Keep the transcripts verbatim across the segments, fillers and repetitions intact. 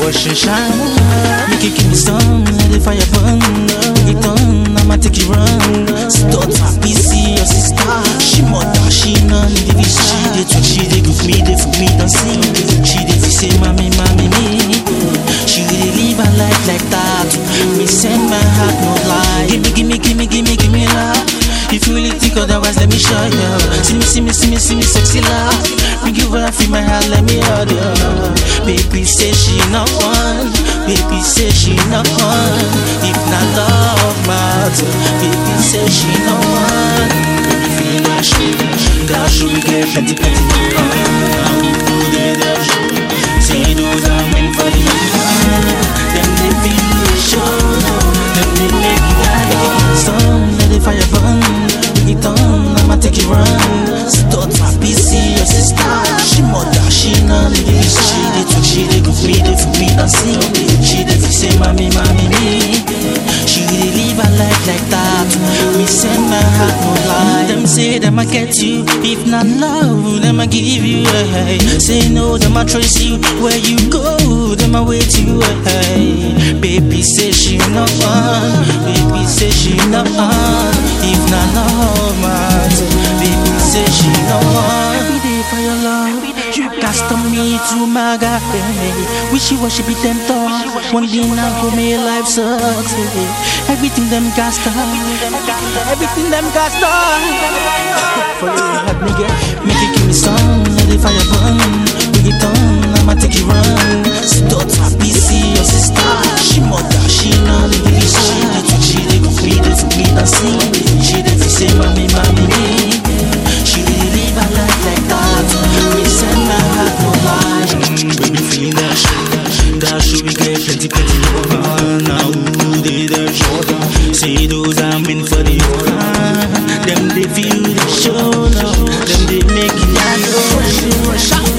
wash and shine. Make it give me some, let the fire burn. Make it done, I'ma take it run. Start happy, see your sister. She mother, she none, the vision. She dey talk, she dey give me, dey for me, don't see. She dey fi say, mommy, mommy, me. She really live her life like that. Me send my heart, no lie. Gimme, gimme, gimme, gimme, gimme love. If you really think otherwise, let me show you. See me, see me, see me, see me, sexy love. Me give her, feel my heart, let me hold you. Baby say she not one. Baby say she not one. If not love matter, baby say she not one. Baby feel that shit, that shit we get plenty, plenty. Say those are meant for the them they feel the show, them they make it like some let the fire burn. Bring it on, I'ma take it run. Start happy, see your sister. She mother, she none. She dey talk, she dey give me, dey for me, don't see. She dey fi say, mommy, mommy, me. She dey live her life like that. Me send my heart, no lie. Them say them I get you, if not love, them I give you. Hey. Say no, them I trace you. Where you go, them I wait you. Hey. Baby say she not one. Baby say she not one. If not love, man. Baby say she not one. Every day for your love, you custom me to my God. Wish you worship it and talk. One day now go make life sucks. Everything them cast on, everything them cast on. For you hot nigga, make it give me some, let the fire burn. Bring it on, I'ma take it run. Start happy, see your sister. She mother, she none. She dey talk, she dey go free, dey for me, don't see. She dey fi say, mommy, mommy, me. She really live her life like that. Me send my heart, no lie. Baby feeling that shit, that shit we get plenty, plenty. Now who they the show? Say those are meant for the them they feel the show now. Them they make it like a rush, rush.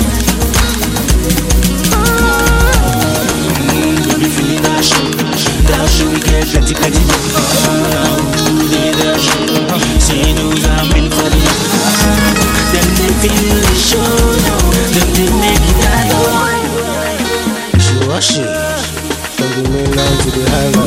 Baby feeling that shit, that shit we get plenty, plenty. Now who they the show? Say those are meant for the them they feel the show now. Them they make it like a rush. From the mainland to the highway.